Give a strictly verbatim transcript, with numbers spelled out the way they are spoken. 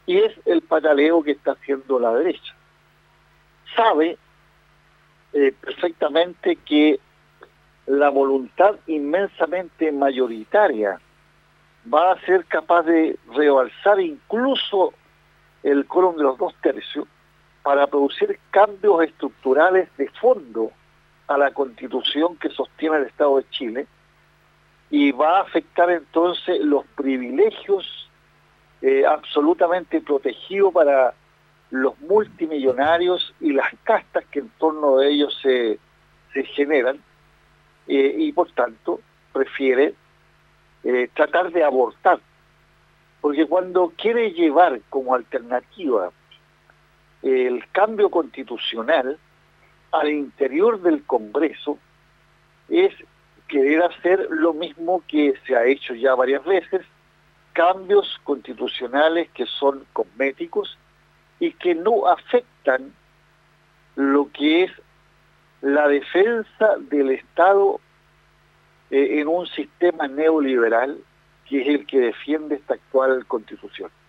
y es el pataleo que está haciendo la derecha. Sabe eh, perfectamente que la voluntad inmensamente mayoritaria va a ser capaz de rebalsar incluso el quórum de los dos tercios para producir cambios estructurales de fondo a la Constitución que sostiene el Estado de Chile, y va a afectar entonces los privilegios eh, absolutamente protegidos para los multimillonarios y las castas que en torno de ellos se, se generan, eh, y por tanto prefiere eh, tratar de abortar, porque cuando quiere llevar como alternativa eh, el cambio constitucional al interior del Congreso, es querer hacer lo mismo que se ha hecho ya varias veces, cambios constitucionales que son cosméticos y que no afectan lo que es la defensa del Estado eh, en un sistema neoliberal que es el que defiende esta actual Constitución.